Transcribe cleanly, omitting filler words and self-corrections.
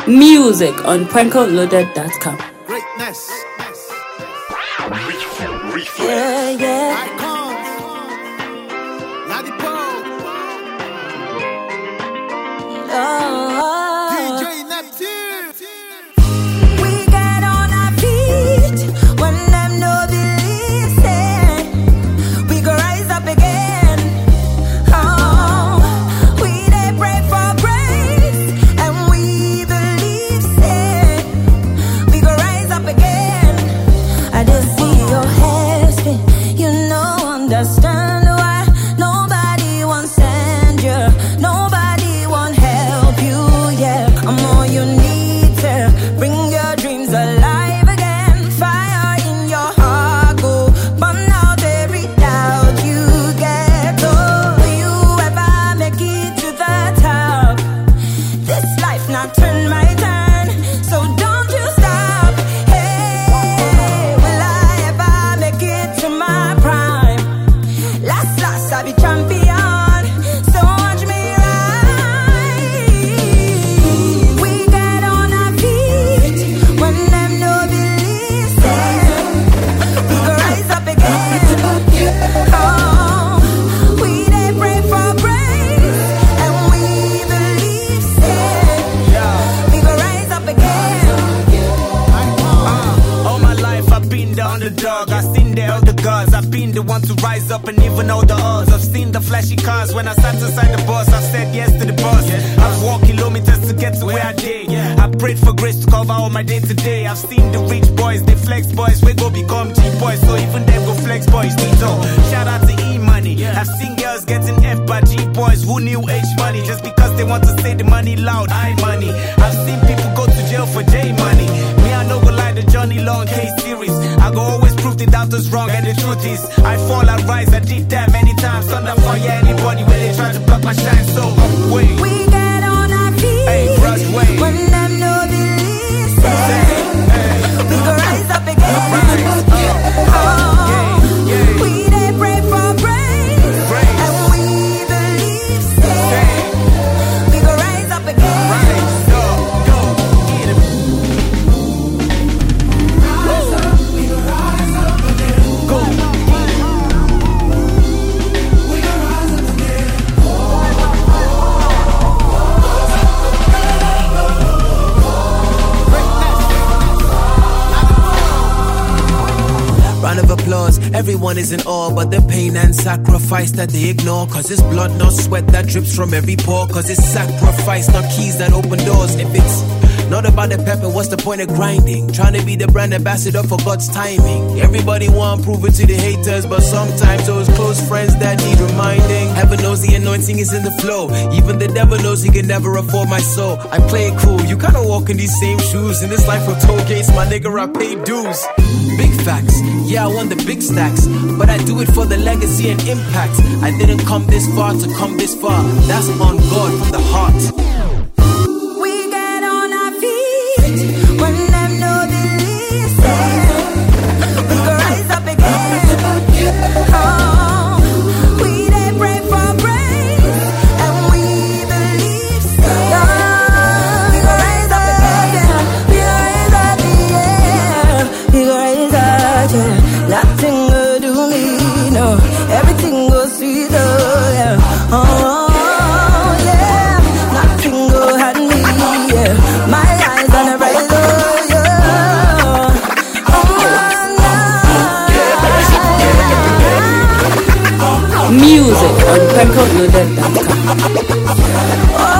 Music on PrankoLoaded.com. Greatness. Yeah. Icons. Ladipo. DJ Neptune. We get on our feet when them no believe say we go rise up again. Oh, we they pray for grace and we believe say we go rise up again. I just see your hair spin, you know, understand why nobody wants send you, nobody won't help you. Yeah, I'm all you need to bring your dreams alive again. Fire in your heart, go burn out every doubt you get. Oh, you ever make it to the top? This life not turn my turn, so don't you stop. Hey, will I ever make it to my prime? Last, I'll be champion, so watch me ride. We get on our feet when them no believe say we go rise up again. Oh, we they pray for grace and we believe say we go rise up again. All my life I've been the underdog. I've seen the elder gods. I've been the one to rise up and even know the odds. I've seen the flashy cars when I sat inside the bus. I've said yes to the boss. I've walked kilometers to get to where I did. I prayed for grace to cover all my day to day. I've seen the rich boys, the flex boys. We go become cheap boys, so even them go flex boys. Tito, shout out to E-Money. I've seen girls getting F by G-boys who knew H-Money just because they want to say the money loud. I-Money. I've seen people go to jail for J-Money. Me, I no go like the Johnny Long case series. I go always prove the doubters wrong, and the truth is I fall, I rise. I did that many times. Thunder fire anybody when they try to block my shine. So wait, We get on our feet hey, Broadway. when them no believe say we go rise up again. Oh, we they pray for grace and we believe say we go rise up again. Round of applause, everyone is in awe, but the pain and sacrifice that they ignore. Cause it's blood, not sweat that drips from every pore. Cause it's sacrifice, not keys that open doors. If it's not about the pepper, what's the point of grinding? Trying to be the brand ambassador for God's timing. Everybody want prove it to the haters, but sometimes those close friends that need reminding. Heaven knows the anointing is in the flow. Even the devil knows he can never afford my soul. I play it cool, you kinda walk in these same shoes. In this life of toll gates, my nigga, I pay dues. Big facts, yeah, I want the big stacks, but I do it for the legacy and impact. I didn't come this far to come this far. That's on God from the heart. We get on our feet when them no believe say we go rise up again. Oh, we they pray for grace and we believe say we go rise up again. We go rise up, yeah. We go rise up, yeah. Nothing will do me, no. Everything goes sweet, oh yeah. Oh yeah. Nothing go hide me, yeah. My eyes on the rise, oh yeah. Oh, Music on PrankoLoaded.com. oh,